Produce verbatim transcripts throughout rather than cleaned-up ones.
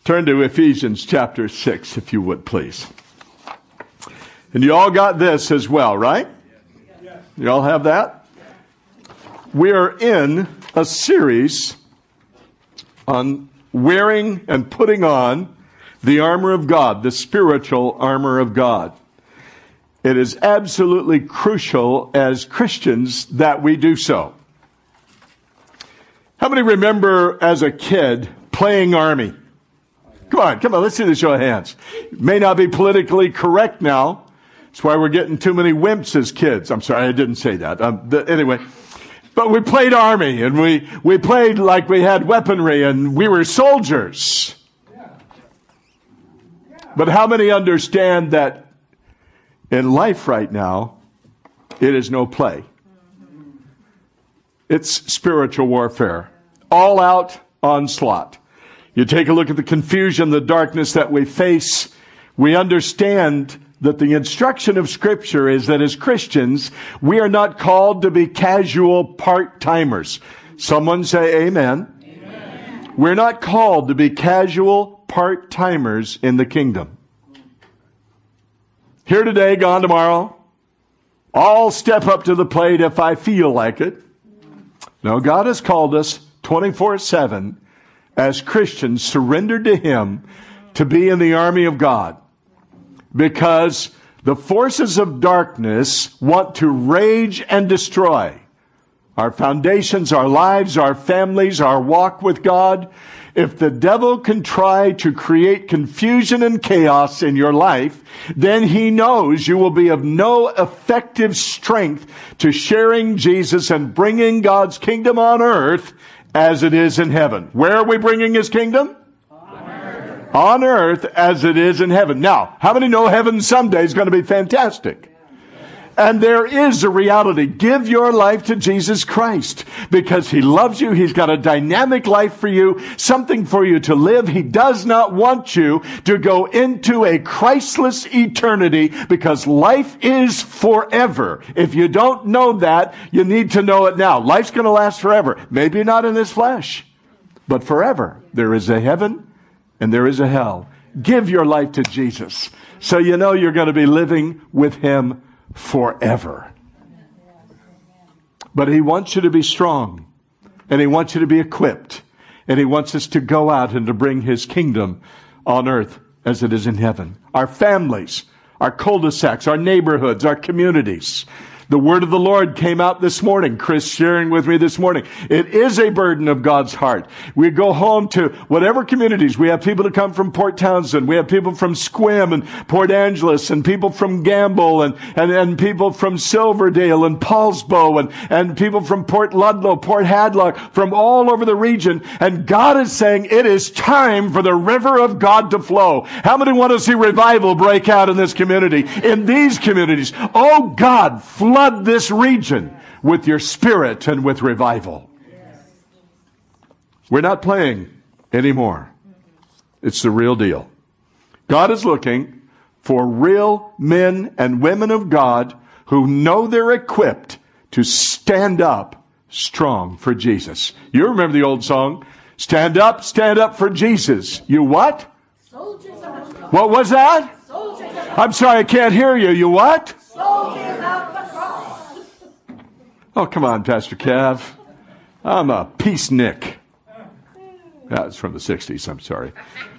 Turn to Ephesians chapter six, if you would, please. And you all got this as well, right? You all have that? We are in a series on wearing and putting on the armor of God, the spiritual armor of God. It is absolutely crucial as Christians that we do so. How many remember as a kid playing army? Come on, come on, let's see the show of hands. It may not be politically correct now. That's why we're getting too many wimps as kids. I'm sorry, I didn't say that. Um, the, anyway, but we played army, and we, we played like we had weaponry, and we were soldiers. But how many understand that in life right now, it is no play? It's spiritual warfare. All out onslaught. You take a look at the confusion, the darkness that we face. We understand that the instruction of Scripture is that as Christians, we are not called to be casual part-timers. Someone say amen. Amen. We're not called to be casual part-timers in the kingdom. Here today, gone tomorrow. I'll step up to the plate if I feel like it. No, God has called us twenty-four seven as Christians surrendered to Him to be in the army of God. Because the forces of darkness want to rage and destroy our foundations, our lives, our families, our walk with God. If the devil can try to create confusion and chaos in your life, then he knows you will be of no effective strength to sharing Jesus and bringing God's kingdom on earth as it is in heaven. Where are we bringing His kingdom? On earth. On earth as it is in heaven. Now, how many know heaven someday is going to be fantastic? And there is a reality. Give your life to Jesus Christ because He loves you. He's got a dynamic life for you, something for you to live. He does not want you to go into a Christless eternity because life is forever. If you don't know that, you need to know it now. Life's going to last forever. Maybe not in this flesh, but forever. There is a heaven and there is a hell. Give your life to Jesus so you know you're going to be living with Him forever. But He wants you to be strong, and He wants you to be equipped, and He wants us to go out and to bring His kingdom on earth as it is in heaven. Our families, our cul-de-sacs, our neighborhoods, our communities. The word of the Lord came out this morning. Chris sharing with me this morning. It is a burden of God's heart. We go home to whatever communities. We have people to come from Port Townsend. We have people from Sequim and Port Angeles and people from Gamble and, and, and people from Silverdale and Paulsbo and, and people from Port Ludlow, Port Hadlock, from all over the region. And God is saying it is time for the river of God to flow. How many want to see revival break out in this community, in these communities? Oh God, flow. Flood this region with your spirit and with revival. We're not playing anymore. It's the real deal. God is looking for real men and women of God who know they're equipped to stand up strong for Jesus. You remember the old song, stand up, stand up for Jesus. You what? Soldiers of the What was that? Soldiers of I'm sorry, I can't hear you. You what? Soldiers of the Oh, come on, Pastor Cav. I'm a peacenik. That's from the sixties, I'm sorry.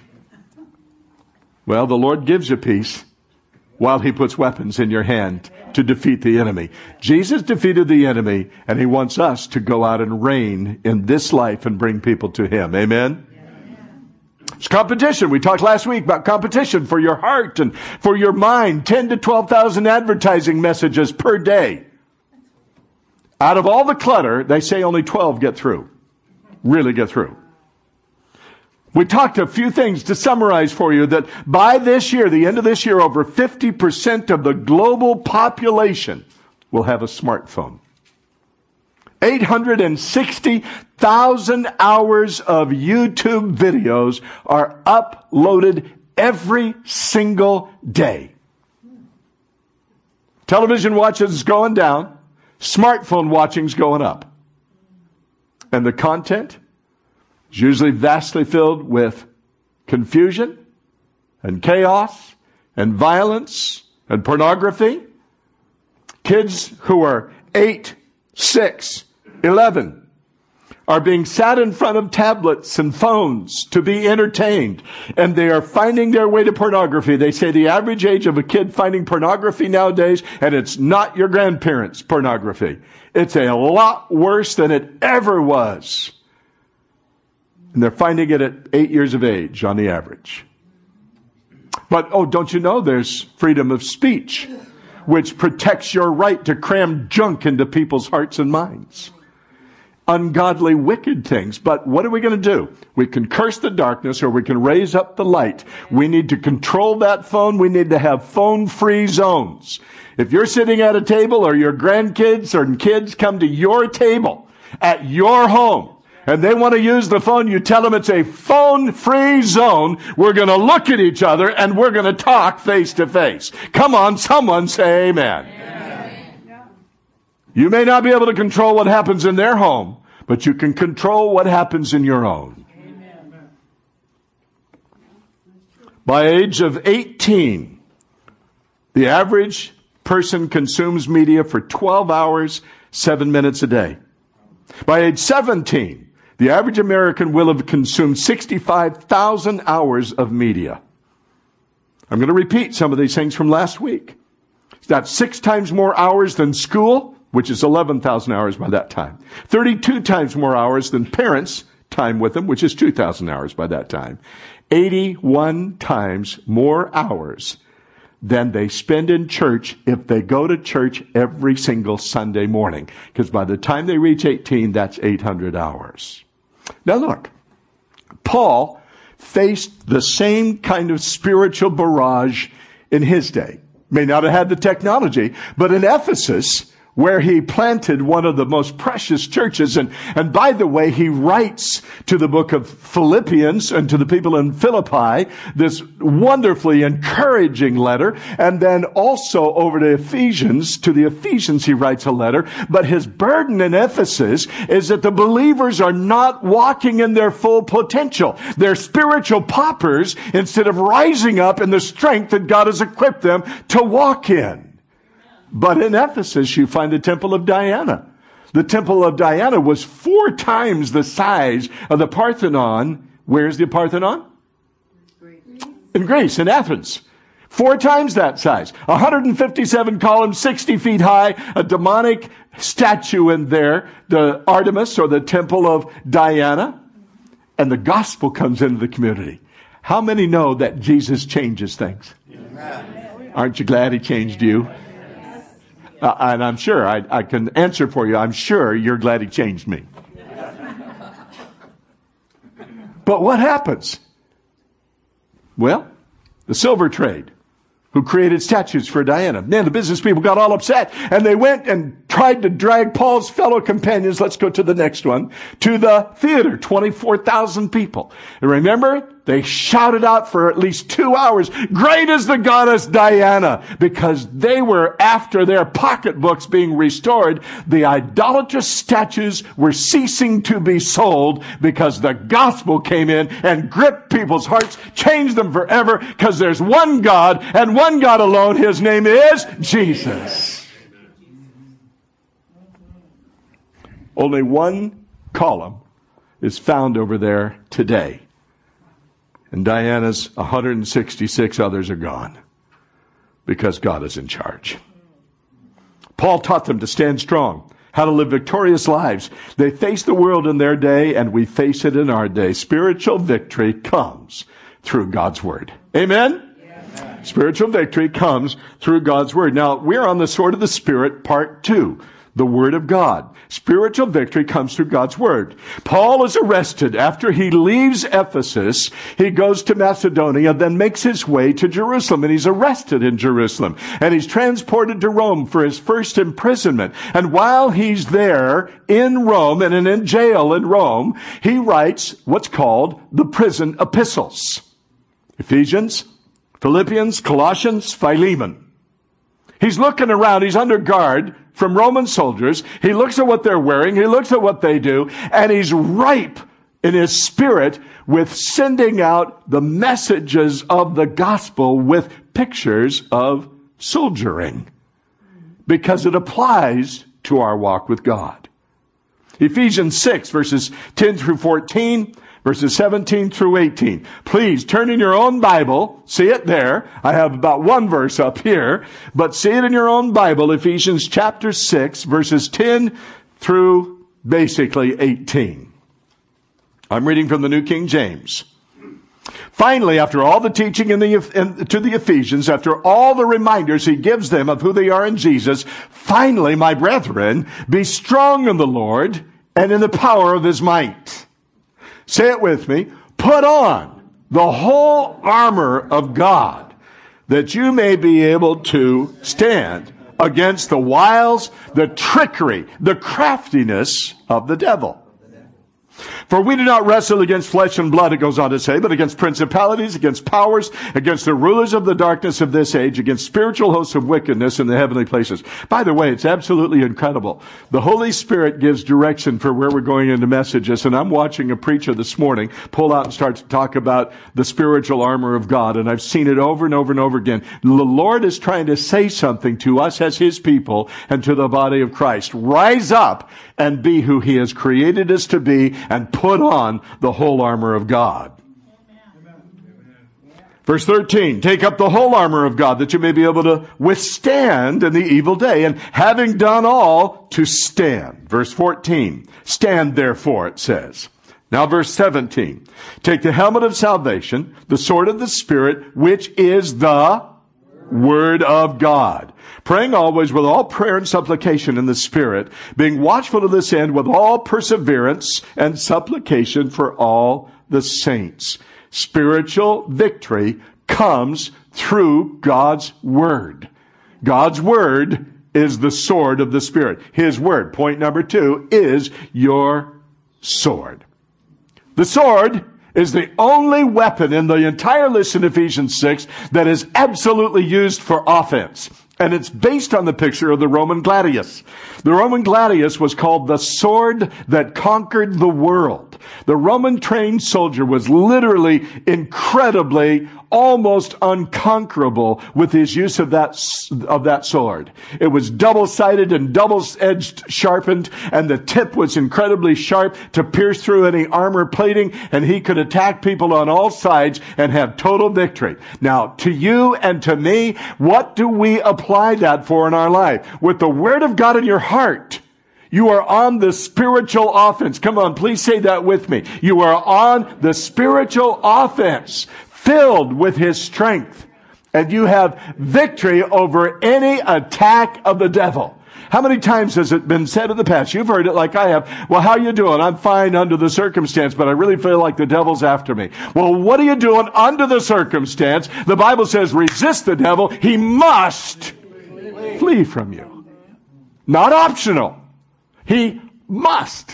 Well, the Lord gives you peace while He puts weapons in your hand to defeat the enemy. Jesus defeated the enemy, and He wants us to go out and reign in this life and bring people to Him. Amen? It's competition. We talked last week about competition for your heart and for your mind. ten to twelve thousand advertising messages per day. Out of all the clutter, they say only twelve get through. Really get through. We talked a few things to summarize for you that by this year, the end of this year, over fifty percent of the global population will have a smartphone. eight hundred sixty thousand hours of YouTube videos are uploaded every single day. Television watching is going down. Smartphone watching is going up. And the content is usually vastly filled with confusion and chaos and violence and pornography. Kids who are eight, six, eleven are being sat in front of tablets and phones to be entertained, and they are finding their way to pornography. They say the average age of a kid finding pornography nowadays, and it's not your grandparents' pornography. It's a lot worse than it ever was. And they're finding it at eight years of age on the average. But, oh, don't you know there's freedom of speech, which protects your right to cram junk into people's hearts and minds. Ungodly, wicked things. But what are we going to do? We can curse the darkness or we can raise up the light. We need to control that phone. We need to have phone-free zones. If you're sitting at a table or your grandkids or kids come to your table at your home and they want to use the phone, you tell them it's a phone-free zone. We're going to look at each other and we're going to talk face to face. Come on, someone say amen. Amen. You may not be able to control what happens in their home, but you can control what happens in your own. Amen. By age of eighteen, the average person consumes media for twelve hours, seven minutes a day. By age seventeen, the average American will have consumed sixty-five thousand hours of media. I'm going to repeat some of these things from last week. That's six times more hours than school, which is eleven thousand hours by that time. thirty-two times more hours than parents' time with them, which is two thousand hours by that time. eighty-one times more hours than they spend in church if they go to church every single Sunday morning. Because by the time they reach eighteen, that's eight hundred hours. Now look, Paul faced the same kind of spiritual barrage in his day. May not have had the technology, but in Ephesus, where he planted one of the most precious churches. And, and by the way, he writes to the book of Philippians and to the people in Philippi this wonderfully encouraging letter. And then also over to Ephesians, to the Ephesians he writes a letter. But his burden in Ephesus is that the believers are not walking in their full potential. They're spiritual paupers instead of rising up in the strength that God has equipped them to walk in. But in Ephesus, you find the temple of Diana. The temple of Diana was four times the size of the Parthenon. Where's the Parthenon? Greece. In Greece, in Athens. Four times that size. one hundred fifty-seven columns, sixty feet high, a demonic statue in there, the Artemis or the temple of Diana. And the gospel comes into the community. How many know that Jesus changes things? Amen. Aren't you glad he changed you? Uh, and I'm sure I, I can answer for you. I'm sure you're glad he changed me. But what happens? Well, the silver trade, who created statues for Diana. Man, the business people got all upset, and they went and tried to drag Paul's fellow companions, let's go to the next one, to the theater, twenty-four thousand people. And remember, they shouted out for at least two hours, "Great is the goddess Diana," because they were after their pocketbooks being restored. The idolatrous statues were ceasing to be sold because the gospel came in and gripped people's hearts, changed them forever, because there's one God and one God alone. His name is Jesus. Only one column is found over there today. And Diana's one hundred sixty-six others are gone because God is in charge. Paul taught them to stand strong, how to live victorious lives. They faced the world in their day, and we face it in our day. Spiritual victory comes through God's word. Amen? Yeah. Spiritual victory comes through God's word. Now, we're on the sword of the Spirit, part two. The Word of God. Spiritual victory comes through God's Word. Paul is arrested. After he leaves Ephesus, he goes to Macedonia, then makes his way to Jerusalem, and he's arrested in Jerusalem. And he's transported to Rome for his first imprisonment. And while he's there in Rome and in jail in Rome, he writes what's called the prison epistles. Ephesians, Philippians, Colossians, Philemon. He's looking around. He's under guard from Roman soldiers. He looks at what they're wearing. He looks at what they do. And he's ripe in his spirit with sending out the messages of the gospel with pictures of soldiering, because it applies to our walk with God. Ephesians six, verses ten through fourteen, verses seventeen through eighteen. Please turn in your own Bible. See it there. I have about one verse up here, but see it in your own Bible. Ephesians chapter six, verses ten through basically eighteen. I'm reading from the New King James. Finally, after all the teaching in the, in, to the Ephesians, after all the reminders he gives them of who they are in Jesus, finally, my brethren, be strong in the Lord and in the power of his might. Say it with me. Put on the whole armor of God, that you may be able to stand against the wiles, the trickery, the craftiness of the devil. For we do not wrestle against flesh and blood, it goes on to say, but against principalities, against powers, against the rulers of the darkness of this age, against spiritual hosts of wickedness in the heavenly places. By the way, it's absolutely incredible. The Holy Spirit gives direction for where we're going into messages, and I'm watching a preacher this morning pull out and start to talk about the spiritual armor of God, and I've seen it over and over and over again. The Lord is trying to say something to us as his people and to the body of Christ. Rise up and be who he has created us to be, and put on the whole armor of God. Amen. Verse thirteen, take up the whole armor of God, that you may be able to withstand in the evil day, and having done all, to stand. Verse fourteen, stand therefore, it says. Now verse seventeen, take the helmet of salvation, the sword of the Spirit, which is the Word of God. Praying always with all prayer and supplication in the Spirit, being watchful to this end with all perseverance and supplication for all the saints. Spiritual victory comes through God's Word. God's Word is the sword of the Spirit. His Word, point number two, is your sword. The sword is the only weapon in the entire list in Ephesians six that is absolutely used for offense. And it's based on the picture of the Roman gladius. The Roman gladius was called the sword that conquered the world. The Roman trained soldier was literally incredibly, almost unconquerable with his use of that, of that sword. It was double-sided and double-edged sharpened, and the tip was incredibly sharp to pierce through any armor plating, and he could attack people on all sides and have total victory. Now, to you and to me, what do we apply that for in our life? With the Word of God in your heart, you are on the spiritual offense. Come on, please say that with me. You are on the spiritual offense, filled with his strength, and you have victory over any attack of the devil. How many times has it been said in the past? You've heard it like I have. Well, how you doing? I'm fine under the circumstance, but I really feel like the devil's after me. Well, what are you doing under the circumstance? The Bible says resist the devil. He must flee from you. Not optional. He must.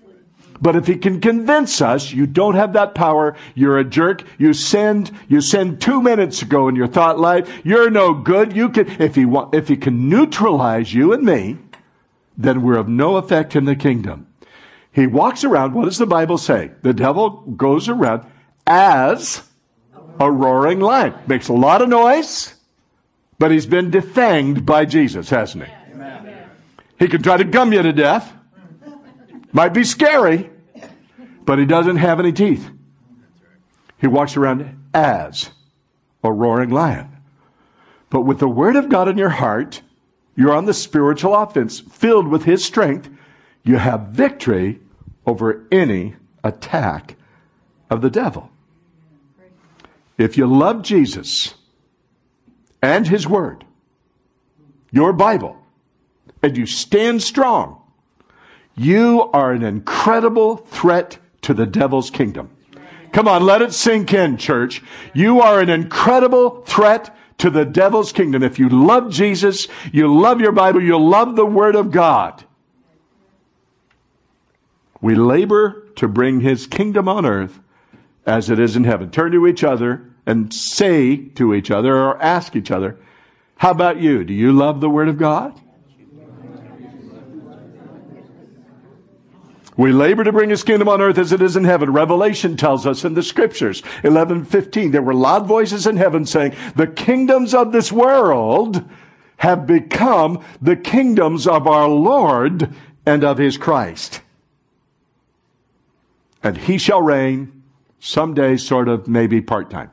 But if he can convince us you don't have that power, you're a jerk, you sinned, you sinned two minutes ago in your thought life, you're no good, you can, if he want, if he can neutralize you and me, then we're of no effect in the kingdom. He walks around, what does the Bible say? The devil goes around as a roaring lion. Makes a lot of noise, but he's been defanged by Jesus, hasn't he? Amen. He can try to gum you to death. Might be scary, but he doesn't have any teeth. He walks around as a roaring lion. But with the Word of God in your heart, you're on the spiritual offense, filled with his strength. You have victory over any attack of the devil. If you love Jesus and his Word, your Bible, and you stand strong, you are an incredible threat to the devil's kingdom. Come on, let it sink in, church. You are an incredible threat to the devil's kingdom. If you love Jesus, you love your Bible, you love the Word of God. We labor to bring his kingdom on earth as it is in heaven. Turn to each other and say to each other or ask each other, how about you? Do you love the Word of God? We labor to bring his kingdom on earth as it is in heaven. Revelation tells us in the scriptures, eleven fifteen, there were loud voices in heaven saying, the kingdoms of this world have become the kingdoms of our Lord and of his Christ. And he shall reign someday, sort of, maybe part-time.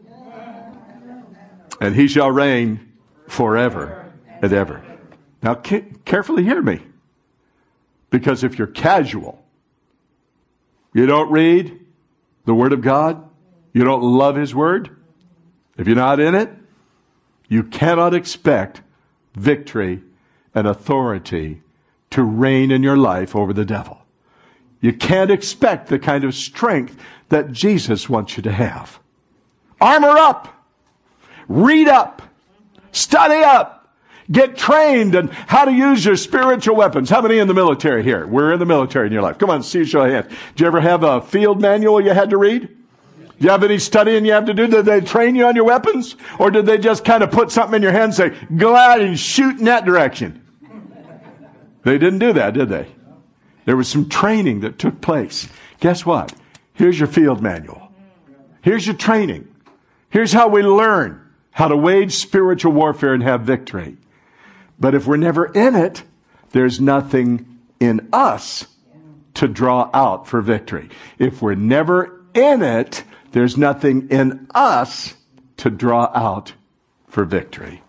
And he shall reign forever and ever. Now, carefully hear me. Because if you're casual, you don't read the Word of God, you don't love his Word, if you're not in it, you cannot expect victory and authority to reign in your life over the devil. You can't expect the kind of strength that Jesus wants you to have. Armor up. Read up. Study up. Get trained in how to use your spiritual weapons. How many in the military here? We're in the military in your life. Come on, see, show of hands. Did you ever have a field manual you had to read? Do you have any studying you have to do? Did they train you on your weapons? Or did they just kind of put something in your hand and say, go out and shoot in that direction? They didn't do that, did they? There was some training that took place. Guess what? Here's your field manual. Here's your training. Here's how we learn how to wage spiritual warfare and have victory. But if we're never in it, there's nothing in us to draw out for victory. If we're never in it, there's nothing in us to draw out for victory.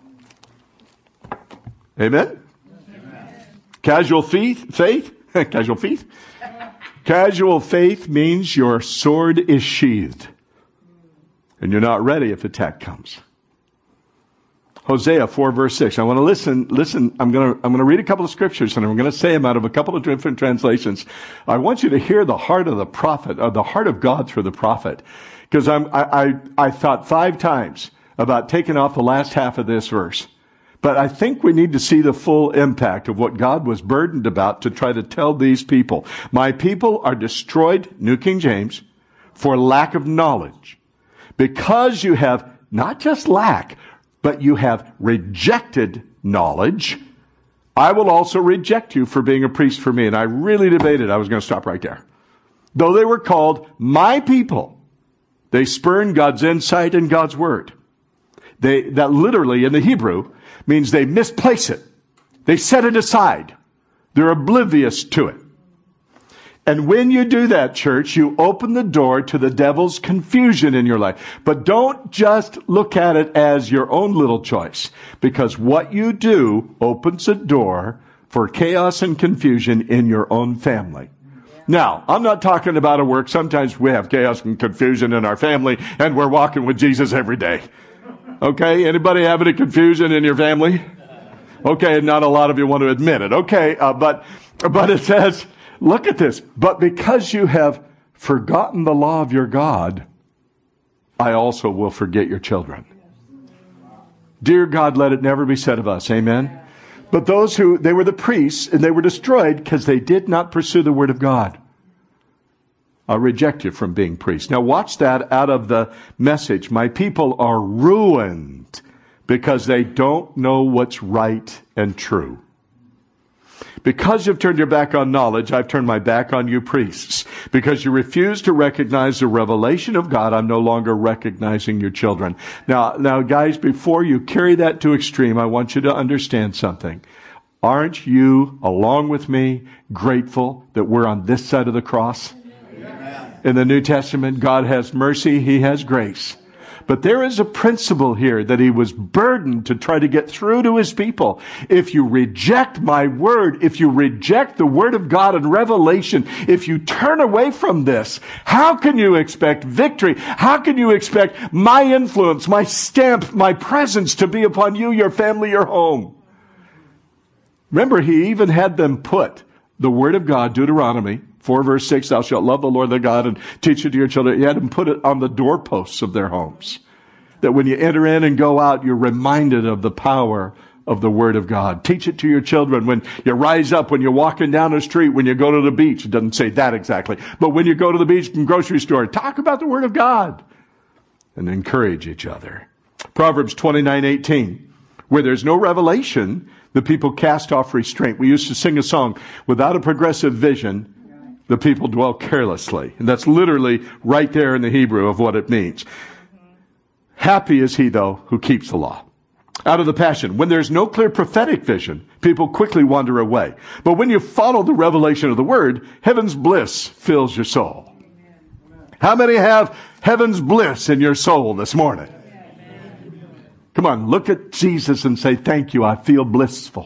Amen? Amen. Casual faith, faith, casual faith. Casual faith means your sword is sheathed and you're not ready if attack comes. Hosea four verse six. I want to listen, listen, I'm going to, I'm going to read a couple of scriptures and I'm going to say them out of a couple of different translations. I want you to hear the heart of the prophet, or the heart of God through the prophet. Because I'm, I, I, I thought five times about taking off the last half of this verse. But I think we need to see the full impact of what God was burdened about to try to tell these people. My people are destroyed, New King James, for lack of knowledge. Because you have not just lack, but you have rejected knowledge, I will also reject you for being a priest for me. And I really debated. I was going to stop right there. Though they were called my people, they spurned God's insight and God's word. They, that literally in the Hebrew means they misplace it. They set it aside. They're oblivious to it. And when you do that, church, you open the door to the devil's confusion in your life. But don't just look at it as your own little choice, because what you do opens a door for chaos and confusion in your own family. Now, I'm not talking about a work. Sometimes we have chaos and confusion in our family, and we're walking with Jesus every day. Okay, anybody have any confusion in your family? Okay, not a lot of you want to admit it. Okay, uh, but but it says, look at this. But because you have forgotten the law of your God, I also will forget your children. Dear God, let it never be said of us. Amen. But those who, they were the priests, and they were destroyed because they did not pursue the word of God. I'll reject you from being priests. Now watch that out of the Message. My people are ruined because they don't know what's right and true. Because you've turned your back on knowledge, I've turned my back on you priests. Because you refuse to recognize the revelation of God, I'm no longer recognizing your children. Now, now guys, before you carry that to extreme, I want you to understand something. Aren't you, along with me, grateful that we're on this side of the cross? Amen. In the New Testament, God has mercy, He has grace. But there is a principle here that He was burdened to try to get through to His people. If you reject my word, if you reject the word of God in Revelation, if you turn away from this, how can you expect victory? How can you expect my influence, my stamp, my presence to be upon you, your family, your home? Remember, He even had them put the word of God, Deuteronomy four verse six, thou shalt love the Lord thy God and teach it to your children. He had them put it on the doorposts of their homes. That when you enter in and go out, you're reminded of the power of the word of God. Teach it to your children when you rise up, when you're walking down the street, when you go to the beach. It doesn't say that exactly. But when you go to the beach and grocery store, talk about the word of God and encourage each other. Proverbs twenty-nine eighteen, where there's no revelation, the people cast off restraint. We used to sing a song, without a progressive vision, the people dwell carelessly. And that's literally right there in the Hebrew of what it means. Happy is he, though, who keeps the law. Out of the Passion, when there's no clear prophetic vision, people quickly wander away. But when you follow the revelation of the Word, heaven's bliss fills your soul. How many have heaven's bliss in your soul this morning? Come on, look at Jesus and say, thank you, I feel blissful.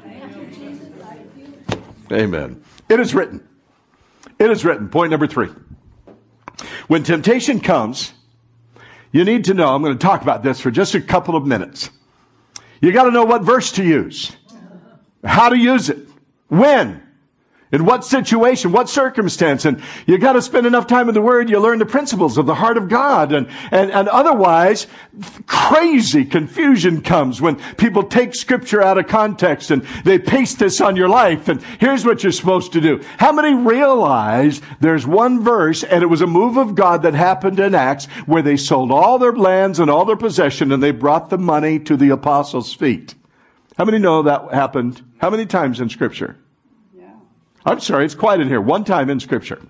Amen. It is written. It is written. Point number three. When temptation comes, you need to know, I'm going to talk about this for just a couple of minutes. You got to know what verse to use, how to use it, when, in what situation, what circumstance. And you got to spend enough time in the Word, you learn the principles of the heart of God. And, and, and otherwise, crazy confusion comes when people take Scripture out of context and they paste this on your life. And here's what you're supposed to do. How many realize there's one verse, and it was a move of God that happened in Acts, where they sold all their lands and all their possession, and they brought the money to the apostles' feet? How many know that happened? How many times in Scripture? I'm sorry, it's quiet in here. One time in Scripture.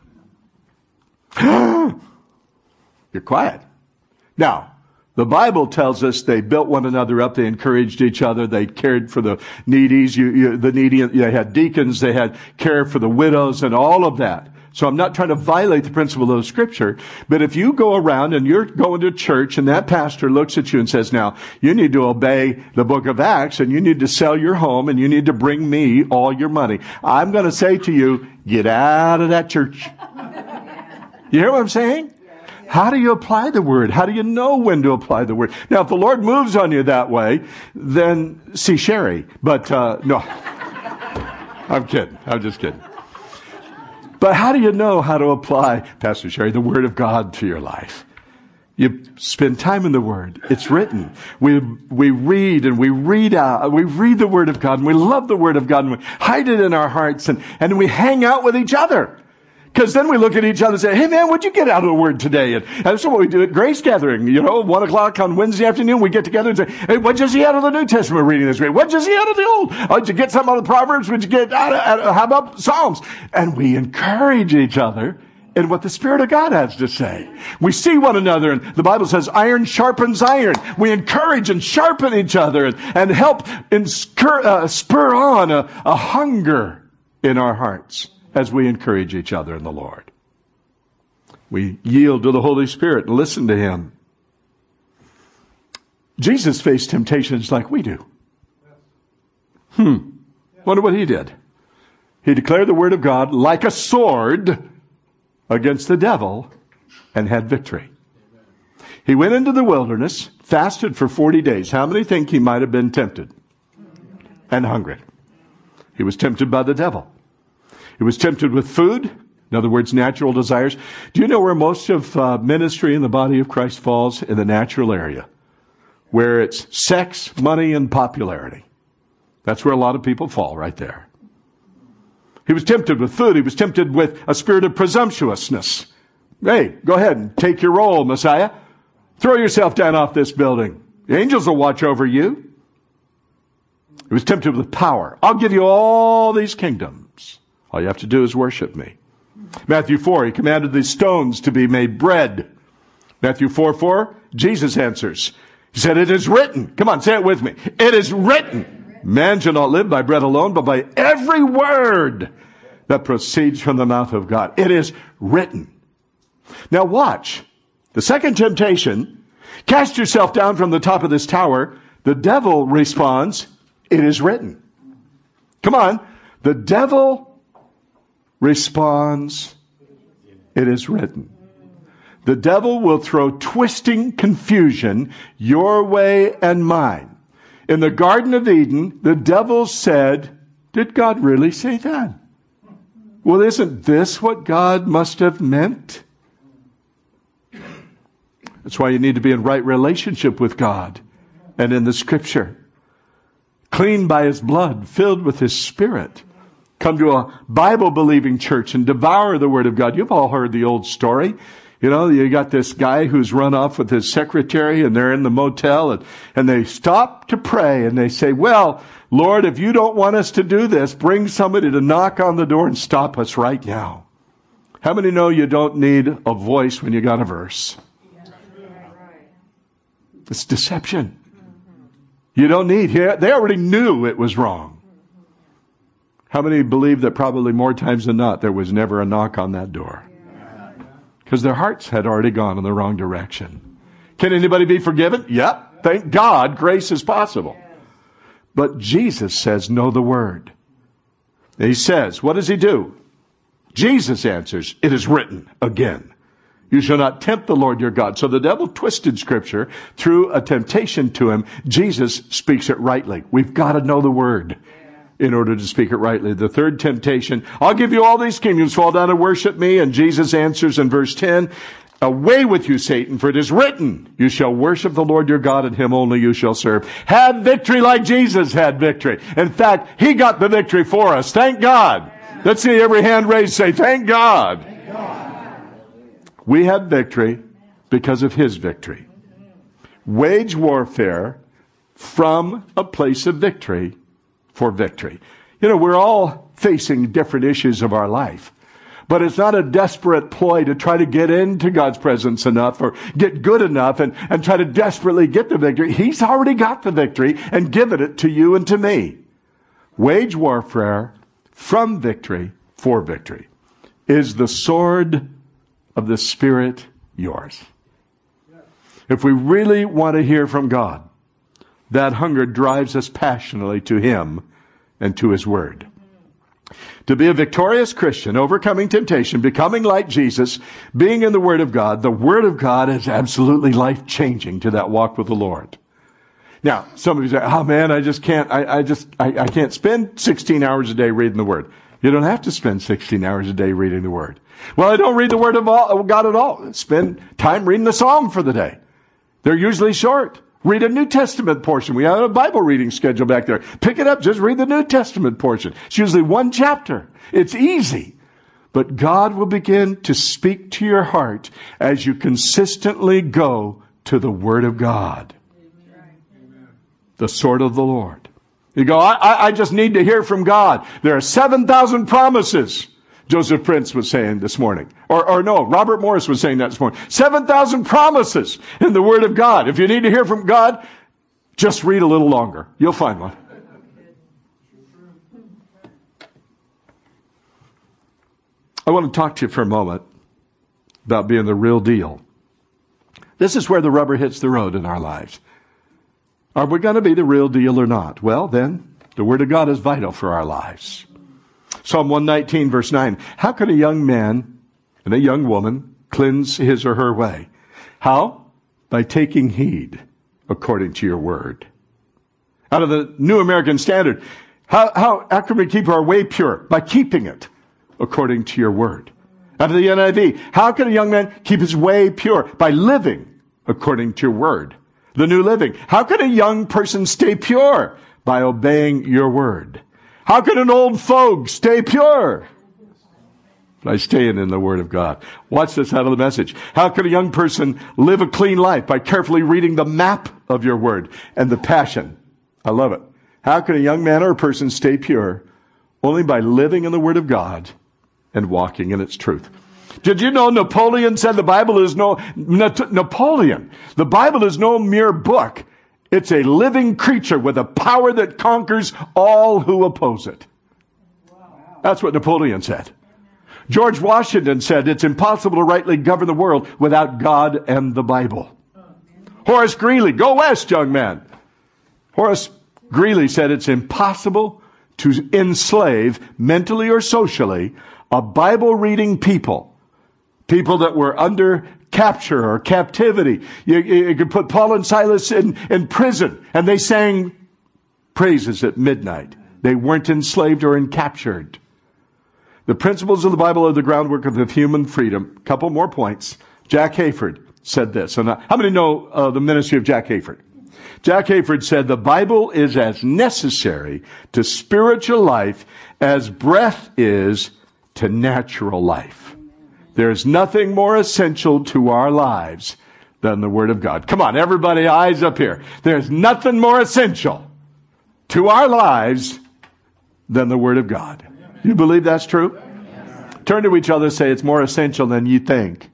You're quiet. Now, the Bible tells us they built one another up. They encouraged each other. They cared for the needies. You, you, the needy. They had deacons. They had care for the widows and all of that. So I'm not trying to violate the principle of Scripture. But if you go around and you're going to church and that pastor looks at you and says, now, you need to obey the book of Acts and you need to sell your home and you need to bring me all your money, I'm going to say to you, get out of that church. You hear what I'm saying? How do you apply the Word? How do you know when to apply the Word? Now, if the Lord moves on you that way, then see Sherry. But, uh, no. I'm kidding. I'm just kidding. But how do you know how to apply, Pastor Sherry, the Word of God to your life? You spend time in the Word. It's written. We we read and we read out. We read the Word of God and we love the Word of God and we hide it in our hearts and, and we hang out with each other. Because then we look at each other and say, hey man, what'd you get out of the Word today? And, and that's what we do at Grace Gathering. You know, one o'clock on Wednesday afternoon, we get together and say, hey, what'd you see out of the New Testament reading this week? What'd you see out of the Old? Oh, did you get something out of the Proverbs? What'd you get out of, out of, how about Psalms? And we encourage each other in what the Spirit of God has to say. We see one another, and the Bible says iron sharpens iron. We encourage and sharpen each other and, and help and spur, uh, spur on a, a hunger in our hearts as we encourage each other in the Lord. We yield to the Holy Spirit and listen to Him. Jesus faced temptations like we do. Hmm. Wonder what He did. He declared the Word of God like a sword against the devil and had victory. He went into the wilderness, fasted for forty days. How many think He might have been tempted and hungry? He was tempted by the devil. He was tempted with food, in other words, natural desires. Do you know where most of uh, ministry in the body of Christ falls? In the natural area, where it's sex, money, and popularity. That's where a lot of people fall right there. He was tempted with food. He was tempted with a spirit of presumptuousness. Hey, go ahead and take your role, Messiah. Throw yourself down off this building. The angels will watch over you. He was tempted with power. I'll give you all these kingdoms. All you have to do is worship me. Matthew four, He commanded these stones to be made bread. Matthew four four, Jesus answers. He said, it is written. Come on, say it with me. It is written. Man shall not live by bread alone, but by every word that proceeds from the mouth of God. It is written. Now watch. The second temptation, cast yourself down from the top of this tower. The devil responds, it is written. Come on. The devil responds, it is written. The devil will throw twisting confusion your way and mine. In the Garden of Eden, the devil said, did God really say that? Well, isn't this what God must have meant? That's why you need to be in right relationship with God and in the Scripture. Cleaned by His blood, filled with His Spirit. Come to a Bible-believing church and devour the Word of God. You've all heard the old story. You know, you got this guy who's run off with his secretary and they're in the motel and, and they stop to pray and they say, well, Lord, if you don't want us to do this, bring somebody to knock on the door and stop us right now. How many know you don't need a voice when you got a verse? It's deception. You don't need here. They already knew it was wrong. How many believe that probably more times than not there was never a knock on that door? Because their hearts had already gone in the wrong direction. Can anybody be forgiven? Yep. Thank God grace is possible. But Jesus says, know the word. He says, what does he do? Jesus answers, it is written again. You shall not tempt the Lord your God. So the devil twisted Scripture through a temptation to him. Jesus speaks it rightly. We've got to know the word in order to speak it rightly. The third temptation, I'll give you all these kingdoms, fall down and worship me. And Jesus answers in verse ten, away with you, Satan, for it is written, you shall worship the Lord your God, and him only you shall serve. Have victory like Jesus had victory. In fact, he got the victory for us. Thank God. Let's see every hand raised, say, thank God. Thank God. We have victory because of his victory. Wage warfare from a place of victory for victory. You know, we're all facing different issues of our life. But it's not a desperate ploy to try to get into God's presence enough or get good enough and, and try to desperately get the victory. He's already got the victory and given it to you and to me. Wage warfare from victory for victory. Is the sword of the Spirit yours? If we really want to hear from God, that hunger drives us passionately to him and to his word. To be a victorious Christian, overcoming temptation, becoming like Jesus, being in the Word of God, the Word of God is absolutely life-changing to that walk with the Lord. Now, some of you say, oh man, I just can't, I, I just, I, I can't spend sixteen hours a day reading the Word. You don't have to spend sixteen hours a day reading the Word. Well, I don't read the Word of all, God at all. Spend time reading the Psalm for the day. They're usually short. Read a New Testament portion. We have a Bible reading schedule back there. Pick it up. Just read the New Testament portion. It's usually one chapter. It's easy. But God will begin to speak to your heart as you consistently go to the Word of God. Amen. The sword of the Lord. You go, I, I just need to hear from God. There are seven thousand promises. Joseph Prince was saying this morning. Or, or no, Robert Morris was saying that this morning. seven thousand promises in the Word of God. If you need to hear from God, just read a little longer. You'll find one. I want to talk to you for a moment about being the real deal. This is where the rubber hits the road in our lives. Are we going to be the real deal or not? Well, then, the Word of God is vital for our lives. Psalm one nineteen, verse nine. How can a young man and a young woman cleanse his or her way? How? By taking heed according to your word. Out of the New American Standard, how, how, how can we keep our way pure? By keeping it according to your word. Out of the N I V, how can a young man keep his way pure? By living according to your word. The New Living, how can a young person stay pure? By obeying your word. How can an old fogue stay pure? By staying in the Word of God. Watch this out of the Message. How can a young person live a clean life? By carefully reading the map of your Word and the Passion. I love it. How can a young man or a person stay pure? Only by living in the Word of God and walking in its truth. Did you know Napoleon said the Bible is no, Napoleon, the Bible is no mere book. It's a living creature with a power that conquers all who oppose it. That's what Napoleon said. George Washington said it's impossible to rightly govern the world without God and the Bible. Horace Greeley, go west, young man. Horace Greeley said it's impossible to enslave, mentally or socially, a Bible-reading people. People that were under capture or captivity. You, you could put Paul and Silas in, in prison, and they sang praises at midnight. They weren't enslaved or encaptured. The principles of the Bible are the groundwork of human freedom. Couple more points. Jack Hayford said this. And how many know uh, the ministry of Jack Hayford? Jack Hayford said, the Bible is as necessary to spiritual life as breath is to natural life. There's nothing more essential to our lives than the Word of God. Come on, everybody, eyes up here. There's nothing more essential to our lives than the Word of God. You believe that's true? Turn to each other and say, it's more essential than you think.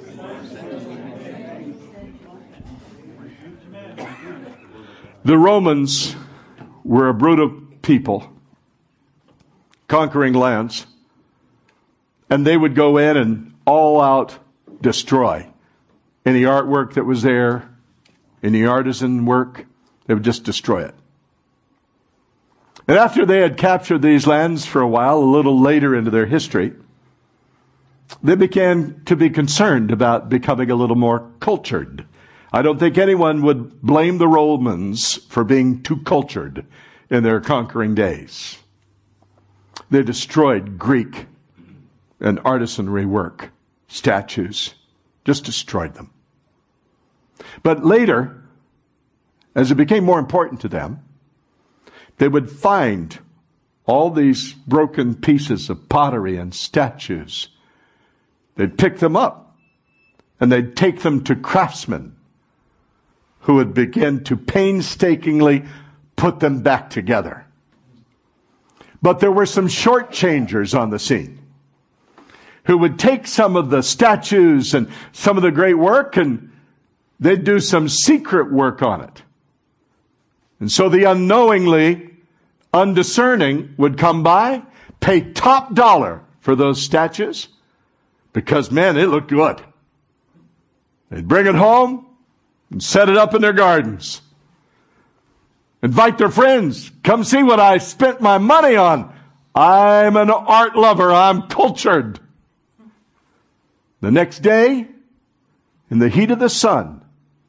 The Romans were a brutal people, conquering lands, and they would go in and all out destroy any artwork that was there, any artisan work. They would just destroy it. And after they had captured these lands for a while, a little later into their history, they began to be concerned about becoming a little more cultured. I don't think anyone would blame the Romans for being too cultured in their conquering days. They destroyed Greek and artisanry work, statues, just destroyed them. But later, as it became more important to them, they would find all these broken pieces of pottery and statues. They'd pick them up and they'd take them to craftsmen who would begin to painstakingly put them back together. But there were some shortchangers on the scene who would take some of the statues and some of the great work and they'd do some secret work on it. And so the unknowingly, undiscerning would come by, pay top dollar for those statues because, man, it looked good. They'd bring it home and set it up in their gardens. Invite their friends. Come see what I spent my money on. I'm an art lover. I'm cultured. The next day, in the heat of the sun,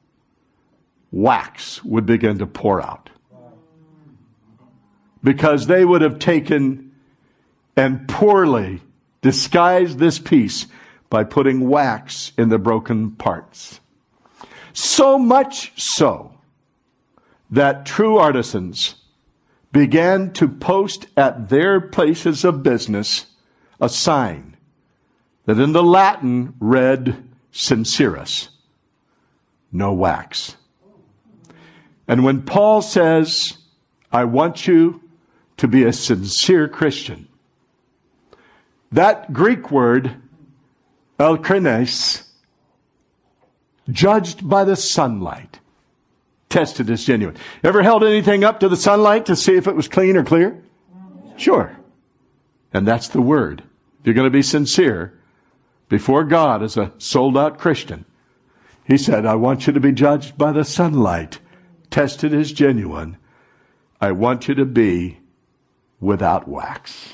wax would begin to pour out. Because they would have taken and poorly disguised this piece by putting wax in the broken parts. So much so that true artisans began to post at their places of business a sign that in the Latin read sincerus, no wax. And when Paul says, I want you to be a sincere Christian, that Greek word, elkrines, judged by the sunlight, tested as genuine. Ever held anything up to the sunlight to see if it was clean or clear? Sure. And that's the word. If you're going to be sincere before God as a sold out Christian, he said, I want you to be judged by the sunlight, tested as genuine. I want you to be without wax.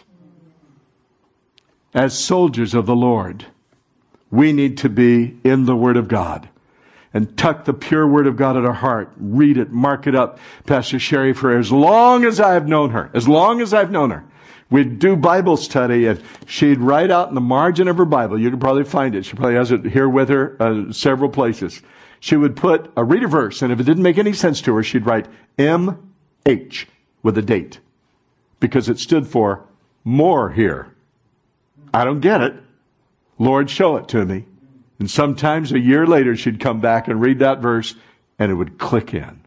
As soldiers of the Lord, we need to be in the Word of God and tuck the pure Word of God in our heart. Read it, mark it up. Pastor Sherry, for as long as I've known her, as long as I've known her, we'd do Bible study and she'd write out in the margin of her Bible. You could probably find it. She probably has it here with her, uh, several places. She would put a read a verse, and if it didn't make any sense to her, she'd write M H with a date because it stood for more here. I don't get it. Lord, show it to me. And sometimes a year later, she'd come back and read that verse, and it would click in.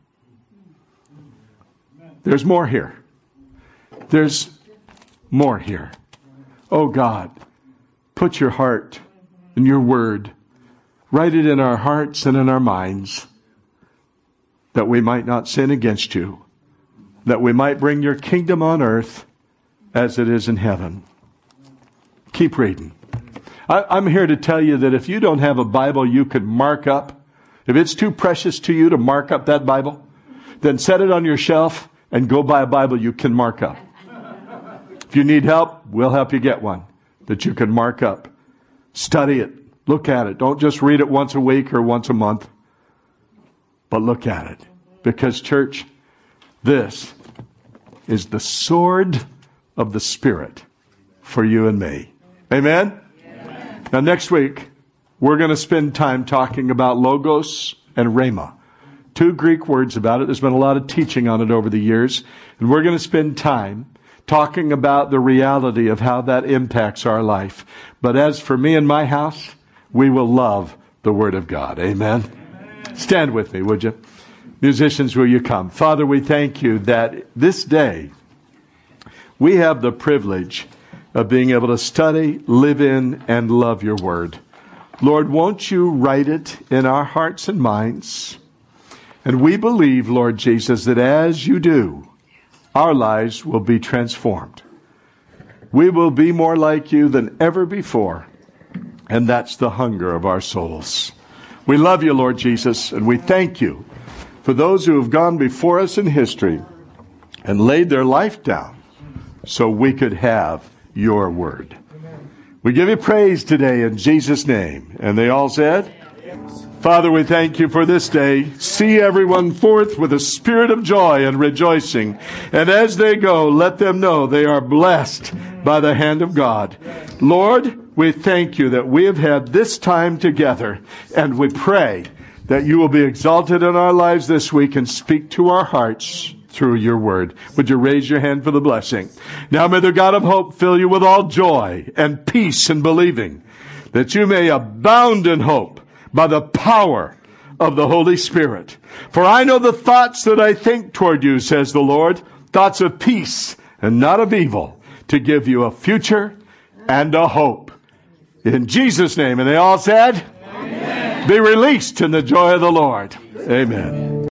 There's more here. There's more here. Oh God, put your heart in your word. Write it in our hearts and in our minds that we might not sin against you, that we might bring your kingdom on earth as it is in heaven. Keep reading. I, I'm here to tell you that if you don't have a Bible you could mark up, if it's too precious to you to mark up that Bible, then set it on your shelf and go buy a Bible you can mark up. If you need help, we'll help you get one that you can mark up. Study it. Look at it. Don't just read it once a week or once a month, but look at it. Because, church, this is the sword of the Spirit for you and me. Amen? Amen. Now, next week, we're going to spend time talking about logos and rhema. Two Greek words about it. There's been a lot of teaching on it over the years. And we're going to spend time talking about the reality of how that impacts our life. But as for me and my house, we will love the Word of God. Amen? Amen. Stand with me, would you? Musicians, will you come? Father, we thank you that this day we have the privilege of being able to study, live in, and love your word. Lord, won't you write it in our hearts and minds? And we believe, Lord Jesus, that as you do, our lives will be transformed. We will be more like you than ever before. And that's the hunger of our souls. We love you, Lord Jesus, and we thank you for those who have gone before us in history and laid their life down so we could have your word. We give you praise today in Jesus' name. And they all said, Father, we thank you for this day. See everyone forth with a spirit of joy and rejoicing. And as they go, let them know they are blessed by the hand of God. Lord, we thank you that we have had this time together, and we pray that you will be exalted in our lives this week and speak to our hearts through your word. Would you raise your hand for the blessing? Now may the God of hope fill you with all joy and peace in believing, that you may abound in hope by the power of the Holy Spirit. For I know the thoughts that I think toward you, says the Lord, thoughts of peace and not of evil, to give you a future and a hope. In Jesus' name. And they all said, Amen. Be released in the joy of the Lord. Amen.